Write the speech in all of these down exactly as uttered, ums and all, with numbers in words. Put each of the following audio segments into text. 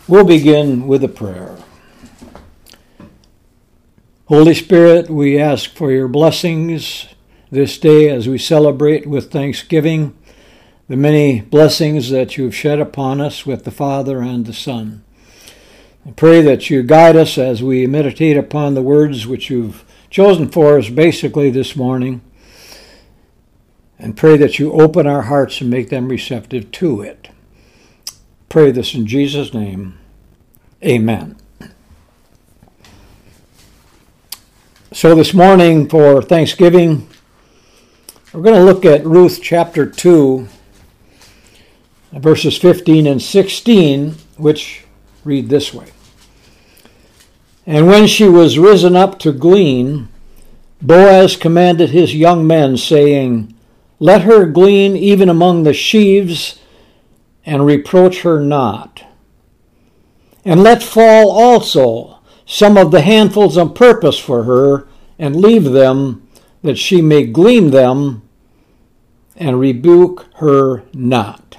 We'll begin with a prayer. Holy Spirit, we ask for your blessings this day as we celebrate with thanksgiving the many blessings that you've shed upon us with the Father and the Son. I pray that you guide us as we meditate upon the words which you've chosen for us basically this morning, and pray that you open our hearts and make them receptive to it. Pray this in Jesus' name. Amen. So this morning for Thanksgiving, we're going to look at Ruth chapter two, verses fifteen and sixteen, which read this way. And when she was risen up to glean, Boaz commanded his young men, saying, Let her glean even among the sheaves, and reproach her not. And let fall also some of the handfuls on purpose for her, and leave them, that she may glean them, and rebuke her not.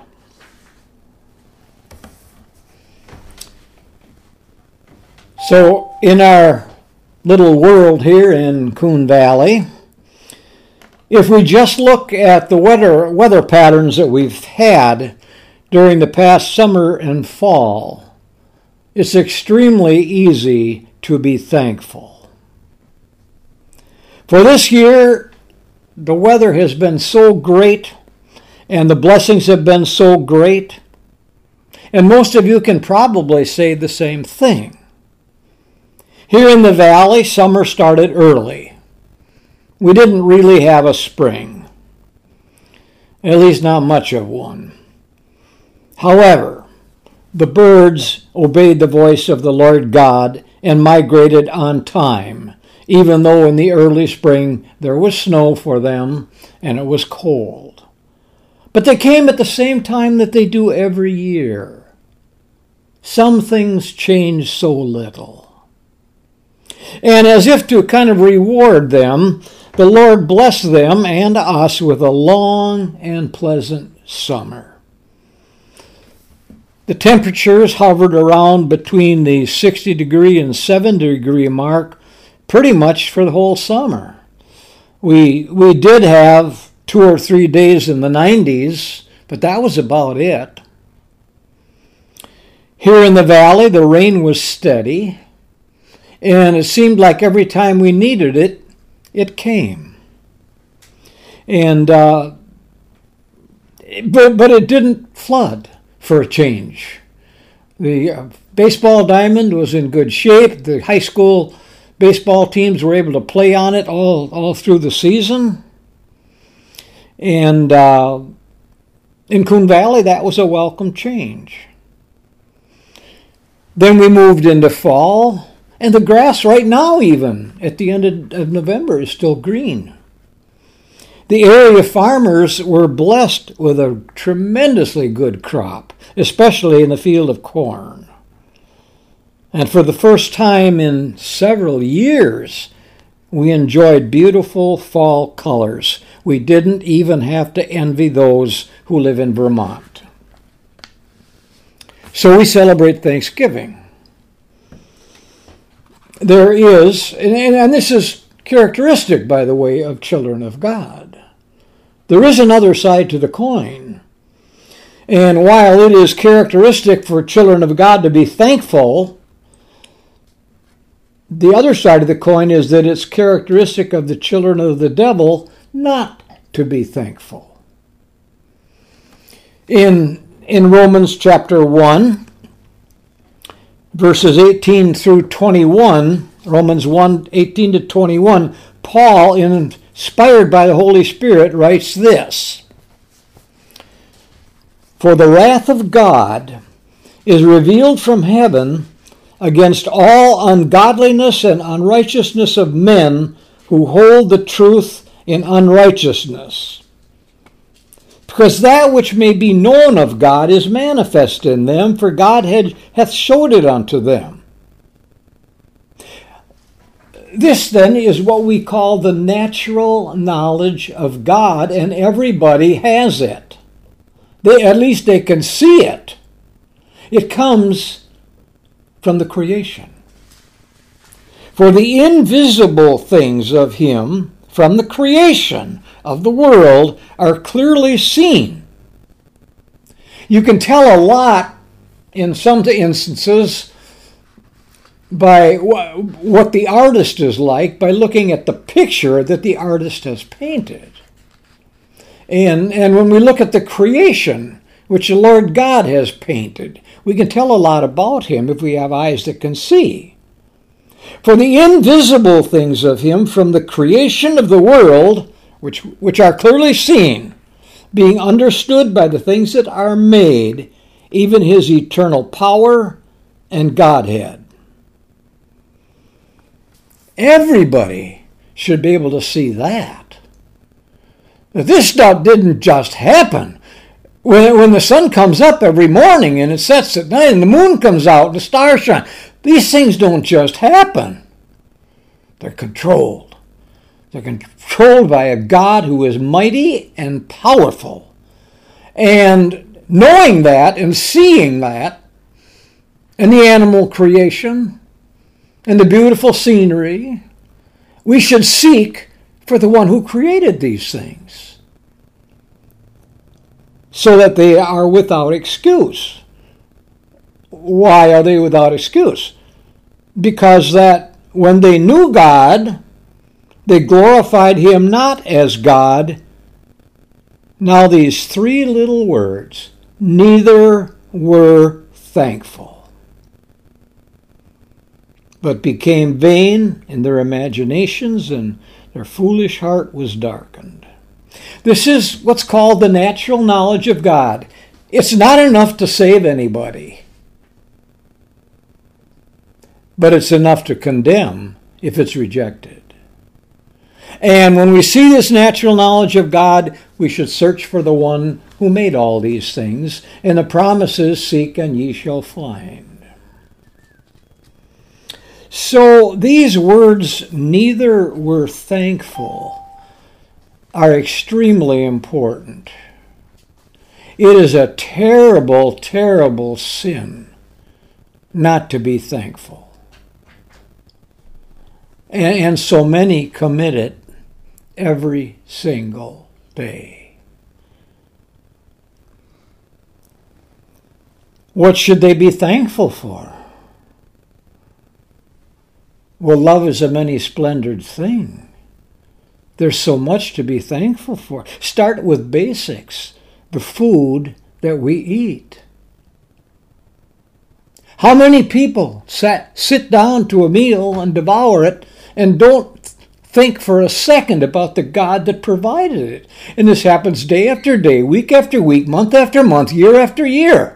So, in our little world here in Coon Valley, if we just look at the weather, weather patterns that we've had during the past summer and fall, it's extremely easy to be thankful. For this year, the weather has been so great, and the blessings have been so great, and most of you can probably say the same thing. Here in the valley, summer started early. We didn't really have a spring, at least not much of one. However, the birds obeyed the voice of the Lord God and migrated on time, even though in the early spring there was snow for them and it was cold. But they came at the same time that they do every year. Some things change so little. And as if to kind of reward them, the Lord blessed them and us with a long and pleasant summer. The temperatures hovered around between the sixty degree and seventy degree mark pretty much for the whole summer. We we did have two or three days in the nineties, but that was about it. Here in the valley, the rain was steady, and it seemed like every time we needed it, it came. And uh, but but it didn't flood. For a change. The uh, baseball diamond was in good shape. The high school baseball teams were able to play on it all, all through the season. And uh, in Coon Valley, that was a welcome change. Then we moved into fall, and the grass right now even, at the end of, of November, is still green. The area farmers were blessed with a tremendously good crop, especially in the field of corn. And for the first time in several years, we enjoyed beautiful fall colors. We didn't even have to envy those who live in Vermont. So we celebrate Thanksgiving. There is, and, and this is characteristic, by the way, of children of God. There is another side to the coin. And while it is characteristic for children of God to be thankful, the other side of the coin is that it's characteristic of the children of the devil not to be thankful. In, in Romans chapter one, verses eighteen through twenty-one, Romans one, eighteen to twenty-one, Paul, inspired by the Holy Spirit, writes this: For the wrath of God is revealed from heaven against all ungodliness and unrighteousness of men who hold the truth in unrighteousness. Because that which may be known of God is manifest in them, for God had, hath showed it unto them. This then is what we call the natural knowledge of God, and everybody has it. They, at least they can see it. It comes from the creation. For the invisible things of him from the creation of the world are clearly seen. You can tell a lot in some instances by what the artist is like by looking at the picture that the artist has painted. And, and when we look at the creation, which the Lord God has painted, we can tell a lot about him if we have eyes that can see. For the invisible things of him from the creation of the world, which, which are clearly seen, being understood by the things that are made, even his eternal power and Godhead. Everybody should be able to see that. This stuff didn't just happen. When, when the sun comes up every morning and it sets at night and the moon comes out and the stars shine, these things don't just happen. They're controlled. They're controlled by a God who is mighty and powerful. And knowing that and seeing that, and the animal creation, and the beautiful scenery, we should seek for the one who created these things, so that they are without excuse. Why are they without excuse? Because that when they knew God, they glorified him not as God. Now these three little words, neither were thankful, but became vain in their imaginations, and their foolish heart was darkened. This is what's called the natural knowledge of God. It's not enough to save anybody, but it's enough to condemn if it's rejected. And when we see this natural knowledge of God, we should search for the one who made all these things. And the promise is, seek and ye shall find. So these words, neither were thankful, are extremely important. It is a terrible, terrible sin not to be thankful. And, and so many commit it every single day. What should they be thankful for? Well, love is a many-splendored thing. There's so much to be thankful for. Start with basics, the food that we eat. How many people sat, sit down to a meal and devour it and don't think for a second about the God that provided it? And this happens day after day, week after week, month after month, year after year.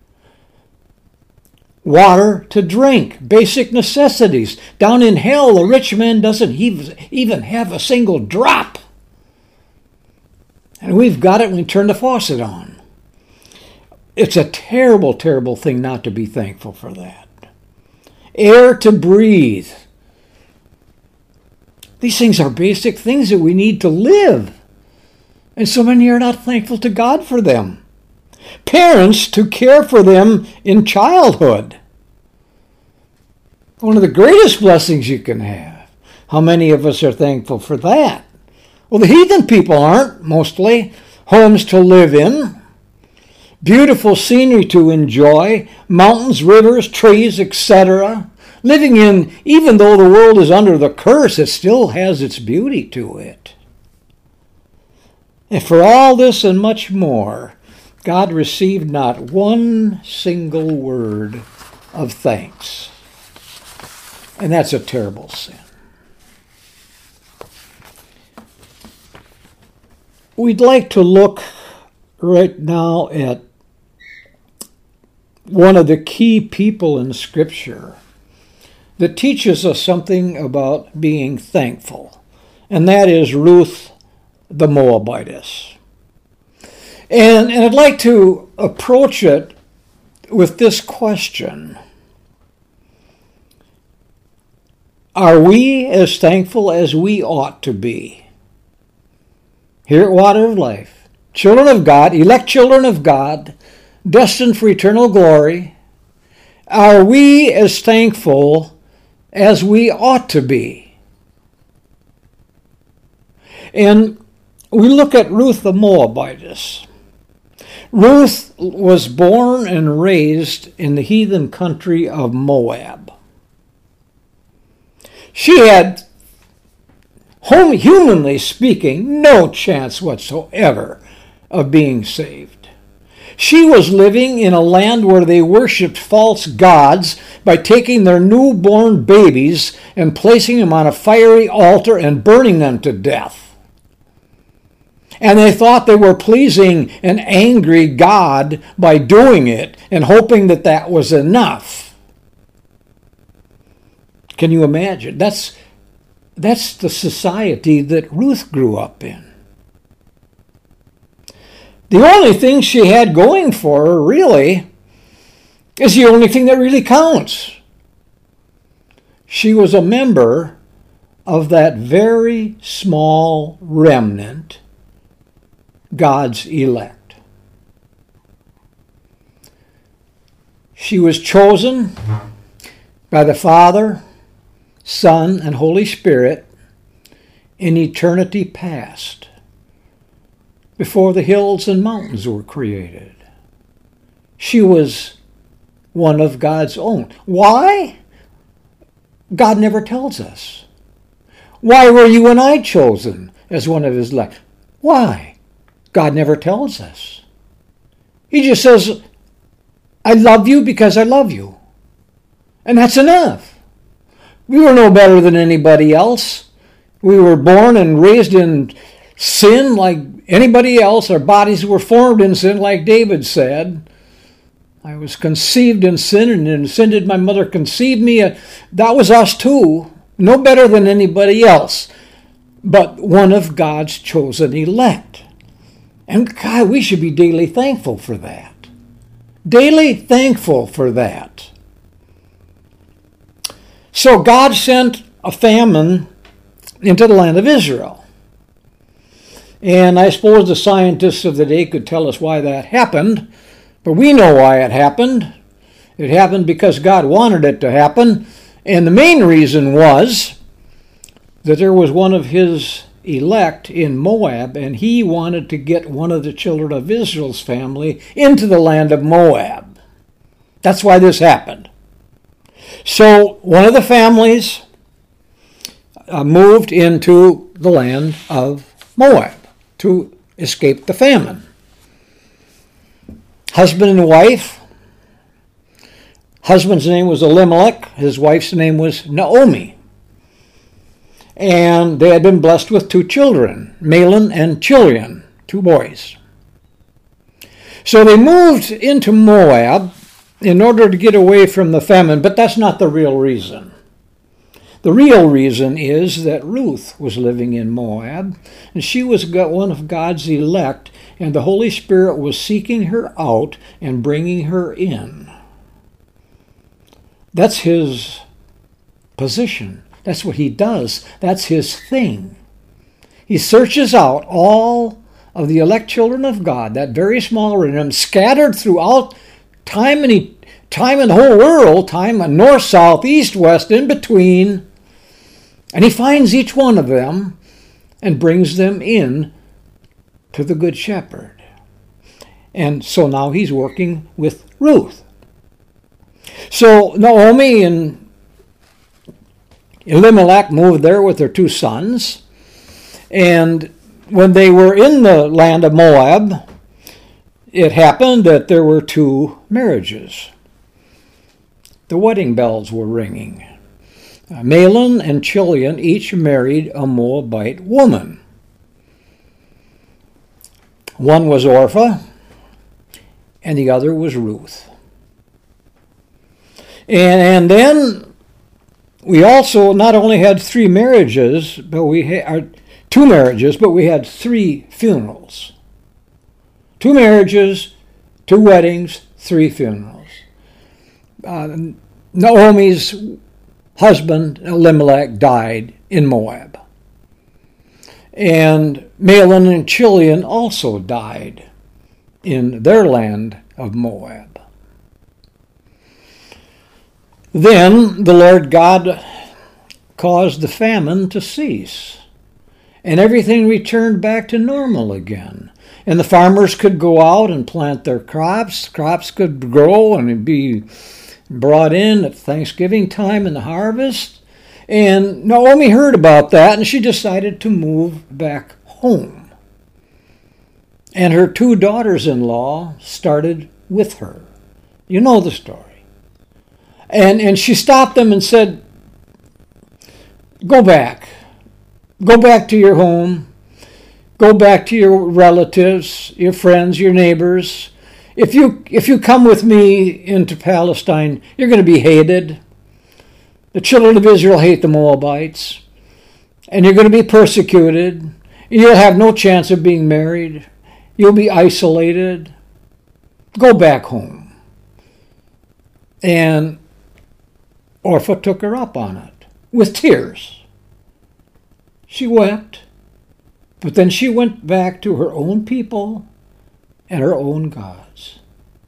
Water to drink, basic necessities. Down in hell, the rich man doesn't even have a single drop. And we've got it when we turn the faucet on. It's a terrible, terrible thing not to be thankful for that. Air to breathe. These things are basic things that we need to live. And so many are not thankful to God for them. Parents to care for them in childhood. One of the greatest blessings you can have. How many of us are thankful for that? Well, the heathen people aren't, mostly. Homes to live in. Beautiful scenery to enjoy. Mountains, rivers, trees, et cetera. Living in, even though the world is under the curse, it still has its beauty to it. And for all this and much more, God received not one single word of thanks. And that's a terrible sin. We'd like to look right now at one of the key people in Scripture that teaches us something about being thankful, and that is Ruth the Moabitess. And, and I'd like to approach it with this question. Are we as thankful as we ought to be? Here at Water of Life, children of God, elect children of God, destined for eternal glory, Are we as thankful as we ought to be? And we look at Ruth the Moabitess. Ruth was born and raised in the heathen country of Moab. She had, humanly speaking, no chance whatsoever of being saved. She was living in a land where they worshipped false gods by taking their newborn babies and placing them on a fiery altar and burning them to death. And they thought they were pleasing an angry God by doing it and hoping that that was enough. Can you imagine? That's, that's the society that Ruth grew up in. The only thing she had going for her, really, is the only thing that really counts. She was a member of that very small remnant, God's elect. She was chosen by the Father, Son, and Holy Spirit in eternity past, before the hills and mountains were created. She was one of God's own. Why? God never tells us. Why were you and I chosen as one of his elect? Why? God never tells us. He just says, I love you because I love you. And that's enough. We were no better than anybody else. We were born and raised in sin like anybody else. Our bodies were formed in sin like David said. I was conceived in sin, and in sin did my mother conceive me. That was us too. No better than anybody else. But one of God's chosen elect. And God, we should be daily thankful for that. Daily thankful for that. So God sent a famine into the land of Israel. And I suppose the scientists of the day could tell us why that happened, but we know why it happened. It happened because God wanted it to happen, and the main reason was that there was one of his elect in Moab, and he wanted to get one of the children of Israel's family into the land of Moab. That's why this happened. So one of the families uh, moved into the land of Moab to escape the famine. Husband and wife. Husband's name was Elimelech. His wife's name was Naomi. And they had been blessed with two children, Mahlon and Chilion, two boys. So they moved into Moab in order to get away from the famine, but that's not the real reason. The real reason is that Ruth was living in Moab, and she was one of God's elect, and the Holy Spirit was seeking her out and bringing her in. That's his position. That's what he does. That's his thing. He searches out all of the elect children of God, that very small remnant, scattered throughout time and time in the whole world, time north, south, east, west, in between, and he finds each one of them and brings them in to the Good Shepherd. And so now he's working with Ruth. So Naomi and Elimelech moved there with their two sons, and when they were in the land of Moab, it happened that there were two marriages. The wedding bells were ringing. Uh, Mahlon and Chilion each married a Moabite woman. One was Orpah, and the other was Ruth. And, and then we also not only had three marriages, but we had two marriages, but we had three funerals. Two marriages, two weddings, three funerals. Uh, Naomi's husband, Elimelech, died in Moab. And Mahlon and Chilion also died in their land of Moab. Then the Lord God caused the famine to cease, and everything returned back to normal again. And the farmers could go out and plant their crops. Crops could grow and be brought in at Thanksgiving time in the harvest. And Naomi heard about that, and she decided to move back home. And her two daughters-in-law started with her. You know the story. And, and she stopped them and said, go back. Go back to your home. Go back to your relatives, your friends, your neighbors. If you if you come with me into Palestine, you're going to be hated. The children of Israel hate the Moabites. And you're going to be persecuted. You'll have no chance of being married. You'll be isolated. Go back home. And Orpah took her up on it with tears. She wept, but then she went back to her own people and her own gods.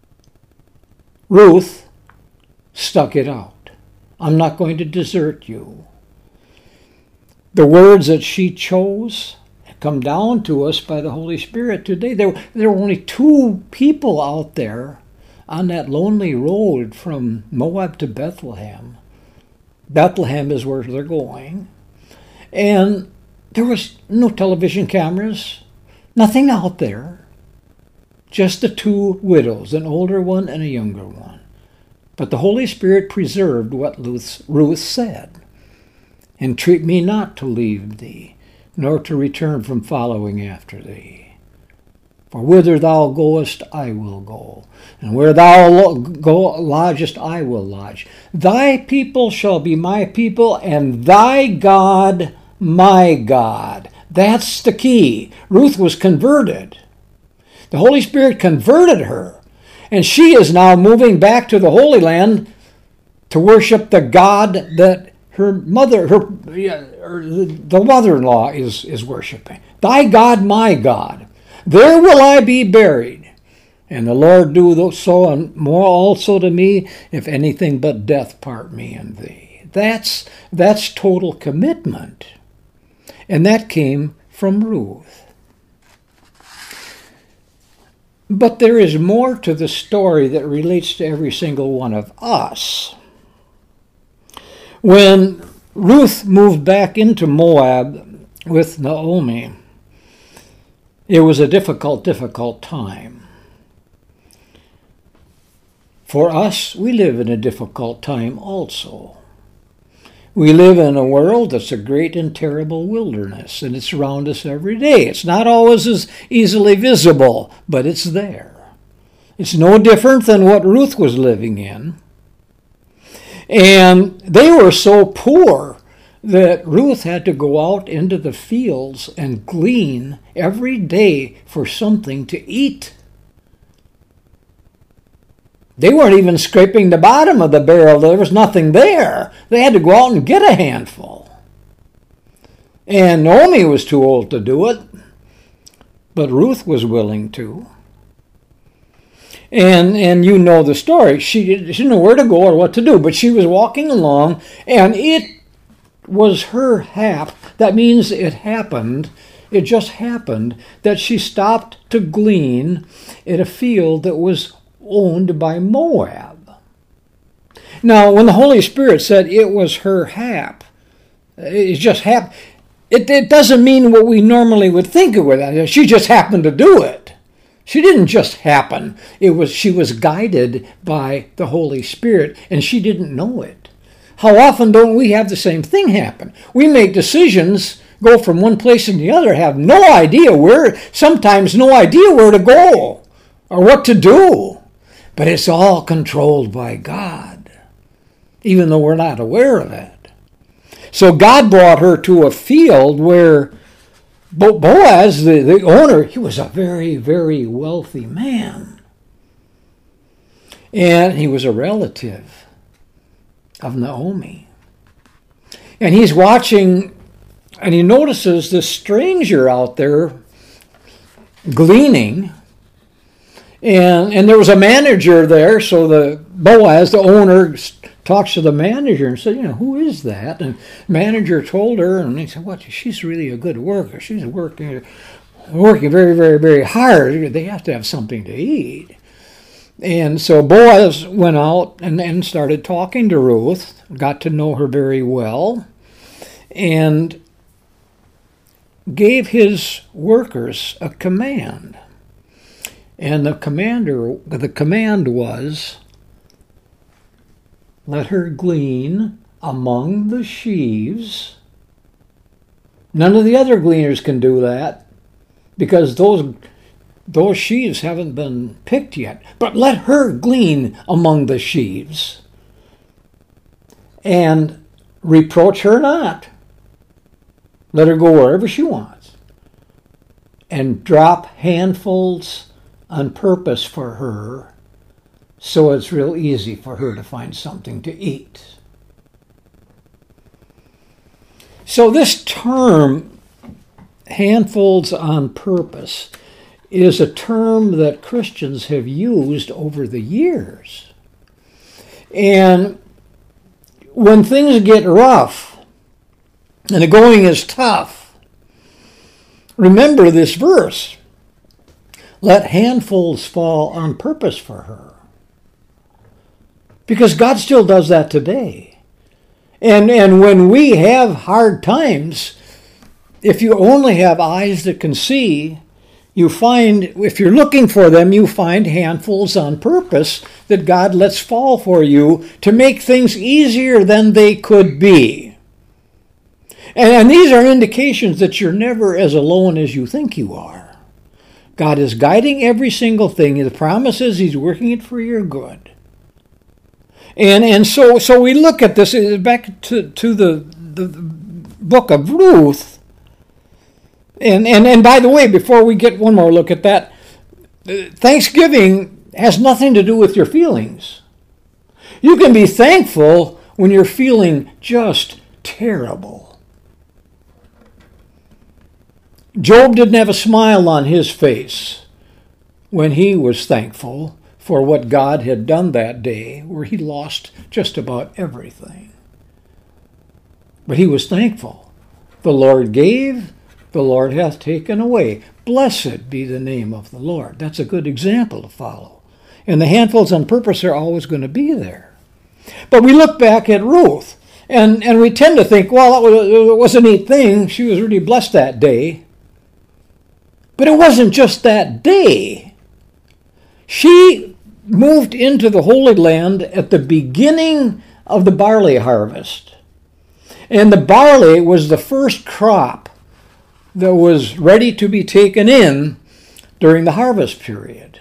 Ruth stuck it out. I'm not going to desert you. The words that she chose come down to us by the Holy Spirit today. There, there were only two people out there on that lonely road from Moab to Bethlehem. Bethlehem is where they're going. And there was no television cameras, nothing out there. Just the two widows, an older one and a younger one. But the Holy Spirit preserved what Ruth, Ruth said. Entreat me not to leave thee, nor to return from following after thee. For whither thou goest, I will go, and where thou go lodgest, I will lodge. Thy people shall be my people, and thy God my God. That's the key. Ruth was converted. The Holy Spirit converted her, and she is now moving back to the Holy Land to worship the God that her mother, her, her the mother-in-law is, is worshiping. Thy God, my God. There will I be buried. And the Lord do so and more also to me, if anything but death part me and thee. That's, that's total commitment. And that came from Ruth. But there is more to the story that relates to every single one of us. When Ruth moved back into Moab with Naomi, it was a difficult, difficult time. For us, we live in a difficult time also. We live in a world that's a great and terrible wilderness, and it's around us every day. It's not always as easily visible, but it's there. It's no different than what Ruth was living in. And they were so poor that Ruth had to go out into the fields and glean every day for something to eat. They weren't even scraping the bottom of the barrel. There was nothing there. They had to go out and get a handful. And Naomi was too old to do it, but Ruth was willing to. And and you know the story. She, she didn't know where to go or what to do, but she was walking along, and it was her hap. That means it happened. It just happened that she stopped to glean in a field that was owned by Moab. Now, when the Holy Spirit said it was her hap, it just happened. It, it doesn't mean what we normally would think of it. She just happened to do it. She didn't just happen. It was she was guided by the Holy Spirit, and she didn't know it. How often don't we have the same thing happen? We make decisions, go from one place to the other, have no idea where, sometimes no idea where to go or what to do. But it's all controlled by God, even though we're not aware of it. So God brought her to a field where Boaz, the, the owner, he was a very, very wealthy man. And he was a relative of Naomi. And he's watching, and he notices this stranger out there gleaning. And and there was a manager there, so the Boaz, the owner, talks to the manager and said, you know, who is that? And manager told her, and he said, what, she's really a good worker. She's working, working very, very, very hard. They have to have something to eat. And so Boaz went out and, and started talking to Ruth, got to know her very well, and gave his workers a command. And the commander, the command was, let her glean among the sheaves. None of the other gleaners can do that because those, those sheaves haven't been picked yet. But let her glean among the sheaves. And reproach her not. Let her go wherever she wants. And drop handfuls on purpose for her, so it's real easy for her to find something to eat. So this term, handfuls on purpose, is a term that Christians have used over the years. And when things get rough and the going is tough, remember this verse. Let handfuls fall on purpose for her. Because God still does that today. And, and when we have hard times, if you only have eyes that can see, you find, if you're looking for them, you find handfuls on purpose that God lets fall for you to make things easier than they could be. And, and these are indications that you're never as alone as you think you are. God is guiding every single thing. The promise is He's working it for your good. And and so so we look at this, back to, to the, the, the book of Ruth. And, and, and by the way, before we get one more look at that, Thanksgiving has nothing to do with your feelings. You can be thankful when you're feeling just terrible. Job didn't have a smile on his face when he was thankful for what God had done that day, where he lost just about everything. But he was thankful. The Lord gave, the Lord hath taken away. Blessed be the name of the Lord. That's a good example to follow. And the handfuls on purpose are always going to be there. But we look back at Ruth, and, and we tend to think, well, it was a neat thing. She was really blessed that day. But it wasn't just that day. She moved into the Holy Land at the beginning of the barley harvest. And the barley was the first crop that was ready to be taken in during the harvest period.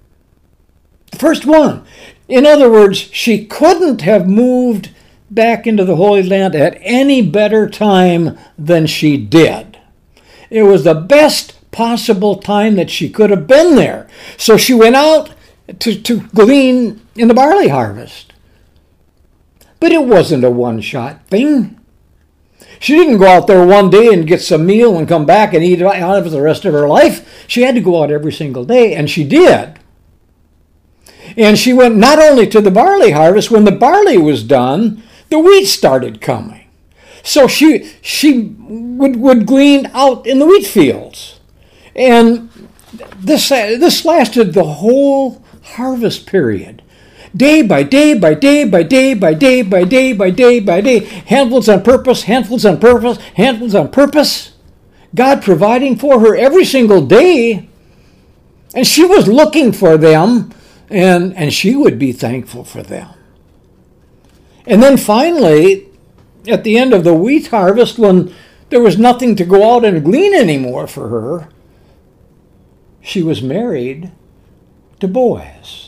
The first one. In other words, she couldn't have moved back into the Holy Land at any better time than she did. It was the best possible time that she could have been there. So she went out to, to glean in the barley harvest. But it wasn't a one-shot thing. She didn't go out there one day and get some meal and come back and eat it out for the rest of her life. She had to go out every single day, and she did. And she went not only to the barley harvest, when the barley was done, the wheat started coming. So she she would, would glean out in the wheat fields. And this, this lasted the whole harvest period. Day by day by day by day by day by day by day by day. Handfuls on purpose, handfuls on purpose, handfuls on purpose. God providing for her every single day. And she was looking for them, and, and she would be thankful for them. And then finally, at the end of the wheat harvest, when there was nothing to go out and glean anymore for her, she was married to Boaz,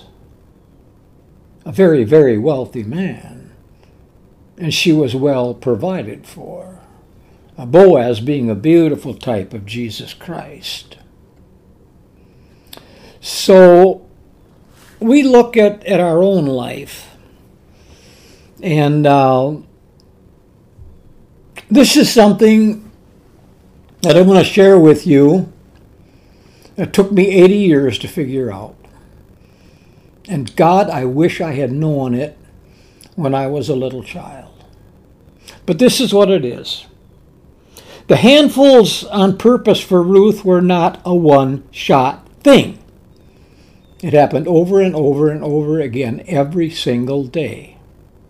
a very, very wealthy man, and she was well provided for. Boaz being a beautiful type of Jesus Christ. So we look at, at our own life, and uh, this is something that I want to share with you. It took me eighty years to figure out. And God, I wish I had known it when I was a little child. But this is what it is. The handfuls on purpose for Ruth were not a one-shot thing. It happened over and over and over again every single day.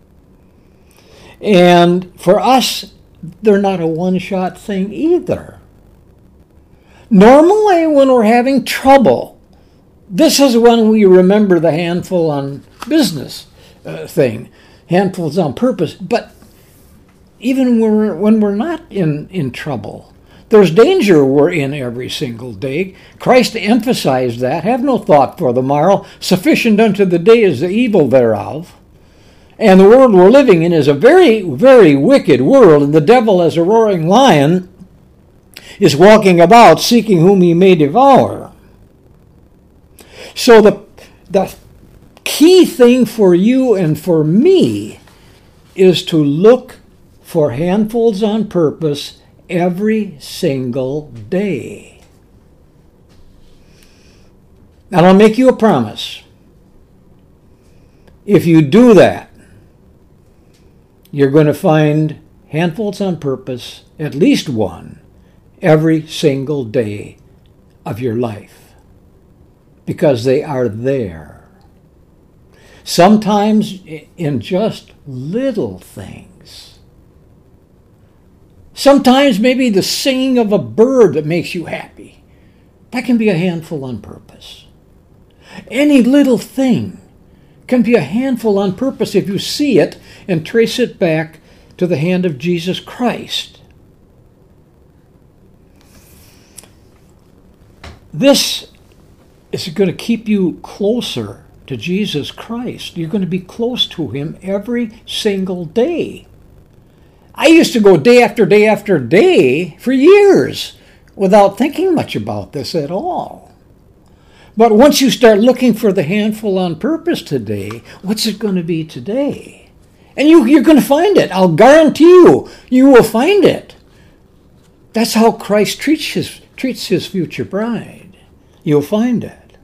And for us, they're not a one-shot thing either. Normally, when we're having trouble, this is when we remember the handful on business uh, thing, handfuls on purpose. But even when we're, when we're not in, in trouble, there's danger we're in every single day. Christ emphasized that. Have no thought for the morrow. Sufficient unto the day is the evil thereof. And the world we're living in is a very, very wicked world. And the devil, as a roaring lion, is walking about seeking whom he may devour. So the, the key thing for you and for me is to look for handfuls on purpose every single day. And I'll make you a promise. If you do that, you're going to find handfuls on purpose, at least one, every single day of your life. Because they are there. Sometimes in just little things. Sometimes maybe the singing of a bird that makes you happy. That can be a handful on purpose. Any little thing can be a handful on purpose if you see it and trace it back to the hand of Jesus Christ. This is going to keep you closer to Jesus Christ. You're going to be close to him every single day. I used to go day after day after day for years without thinking much about this at all. But once you start looking for the handful on purpose today, what's it going to be today? And you, you're going to find it. I'll guarantee you, you will find it. That's how Christ treats his, treats his future bride. You'll find it.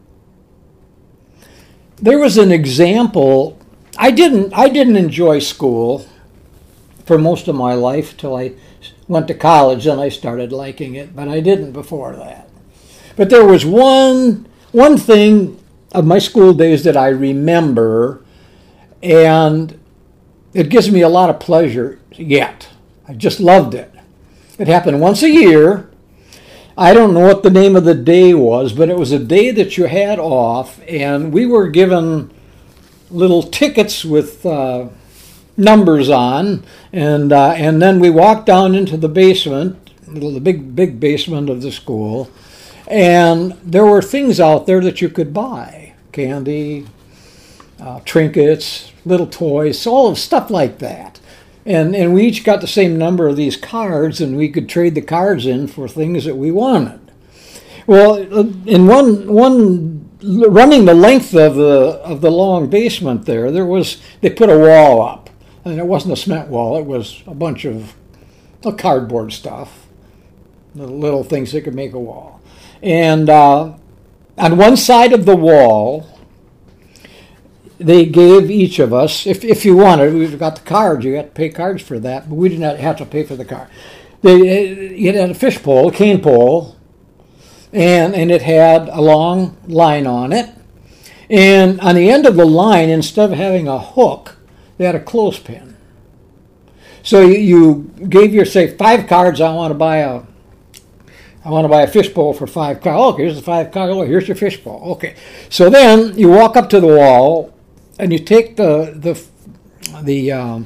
There was an example. I didn't, I didn't enjoy school for most of my life till I went to college, and I started liking it, but I didn't before that. But there was one one thing of my school days that I remember, and it gives me a lot of pleasure yet. I just loved it. It happened once a year. I don't know what the name of the day was, but it was a day that you had off, and we were given little tickets with uh, numbers on, and uh, and then we walked down into the basement, the big big basement of the school, and there were things out there that you could buy, candy, uh, trinkets, little toys, all of stuff like that, and and we each got the same number of these cards, and we could trade the cards in for things that we wanted. Well, in one one running the length of the of the long basement there, there was they put a wall up. And it wasn't a cement wall, it was a bunch of cardboard stuff, little, little things that could make a wall. And uh, on one side of the wall, they gave each of us, if, if you wanted, we've got the cards, you had to pay cards for that, but we did not have to pay for the card. They, it had a fish pole, a cane pole, and, and it had a long line on it. And on the end of the line, instead of having a hook, they had a clothespin. So you, you gave your, say, five cards. I want to buy a, I want to buy a fishbowl for five cards. Oh, here's the five cards. Oh, here's your fishbowl. Okay. So then you walk up to the wall, and you take the the the um,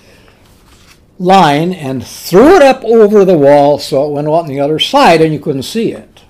line and threw it up over the wall so it went on the other side, and you couldn't see it.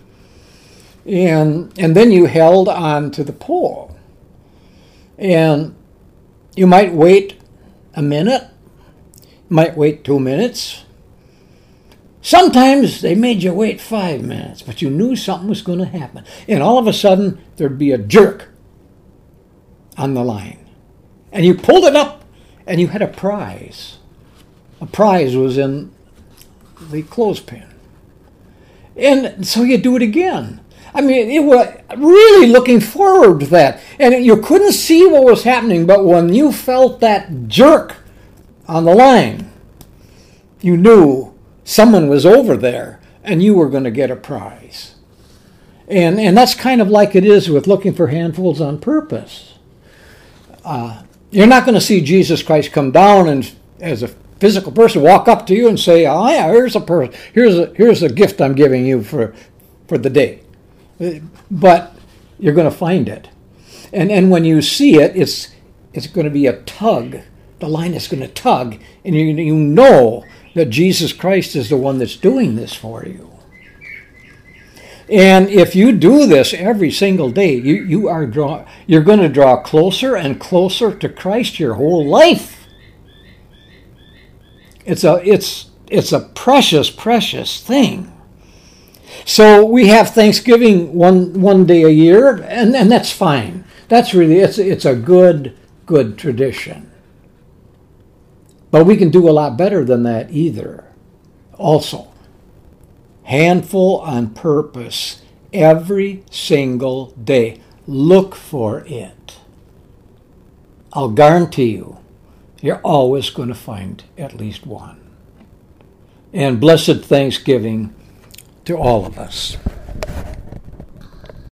And and then you held on to the pole, and you might wait a minute, might wait two minutes. Sometimes they made you wait five minutes, but you knew something was going to happen. And all of a sudden, there'd be a jerk on the line. And you pulled it up, and you had a prize. A prize was in the clothespin. And so you do it again. I mean, it was really looking forward to that. And you couldn't see what was happening, but when you felt that jerk on the line, you knew someone was over there and you were going to get a prize. And and that's kind of like it is with looking for handfuls on purpose. Uh, you're not going to see Jesus Christ come down and, as a physical person, walk up to you and say, "Oh yeah, here's a person. Here's a here's a gift I'm giving you for for the day." But you're going to find it, and and when you see it, it's it's going to be a tug. The line is going to tug, and you you know that Jesus Christ is the one that's doing this for you. And if you do this every single day, you, you are draw, you're going to draw closer and closer to Christ your whole life. It's a it's it's a precious, precious thing. So we have Thanksgiving one one day a year, and, and that's fine. That's really it's it's a good good tradition. But we can do a lot better than that either. Also, handful on purpose every single day. Look for it. I'll guarantee you, you're always going to find at least one. And blessed Thanksgiving to all of us.